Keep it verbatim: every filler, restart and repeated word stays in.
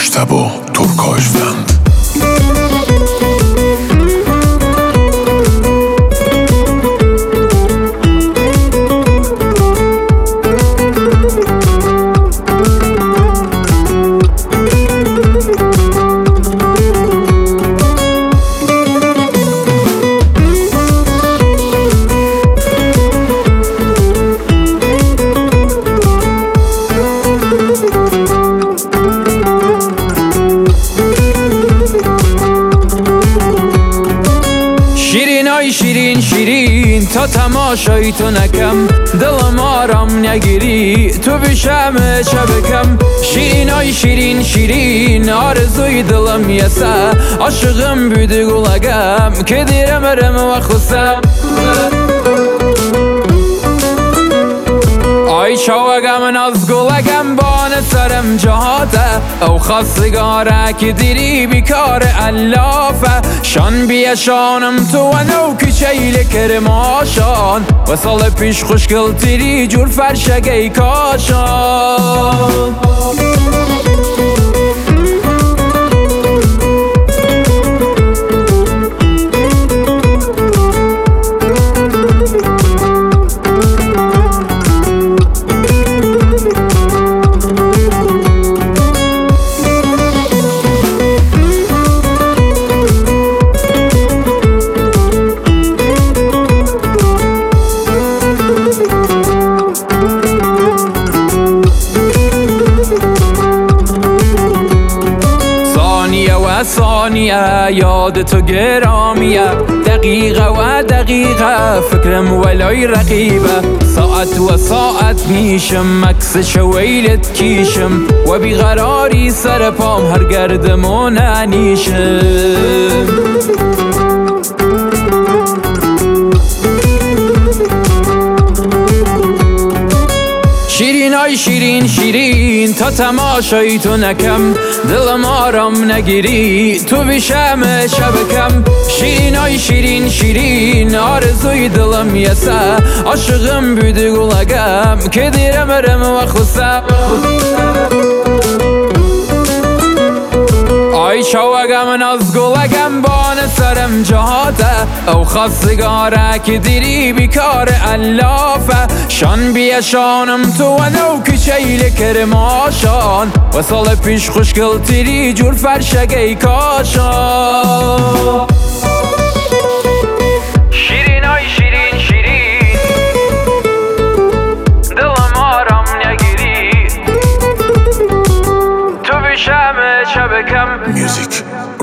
مجتبی ترکاشوند. شیرین شیرین تا تماشای تو نکم، دلم آرام نگیری تو بشم شبکم. شیرین ای شیرین شیرین آرزوی دلم یسه، عاشقم بودی گلگم که دیرم رم و خسم. ای شوگم از گلگم بان سرم جهاته، او خواستگاره که دیری بیکار علافه. شان بیشانم تو و نو که چیل کرماشان، و سال پیش خوشگل تیری جور فرشگی کاشان. ثانیه یاد تو گرامیه، دقیقه و دقیقه فکرم ولای رقیبه. ساعت و ساعت میشم عکس شویلت کیشم، و بیقراری سر پام هر گردمون انیشم. شیرین ای شیرین شیرین تا تماشای تو نکم، دلم آرام نگیری تو بشم شبکم. شیرین ای شیرین شیرین آرزوی دلم یسه، عاشقم بودی گلگم که دیرم رم و خسم. ای شوگم از گلگم بان سرم جهاته، او خواستگاره که دیری بیکار علافه. شان بیشانم تو و نو که چیل کرماشان، و سال پیش خوشگل تیری جور فرشگی کاشان. شیرین ای شیرین شیرین دلم آرام نگیری تو بشم شبکم. میوزیک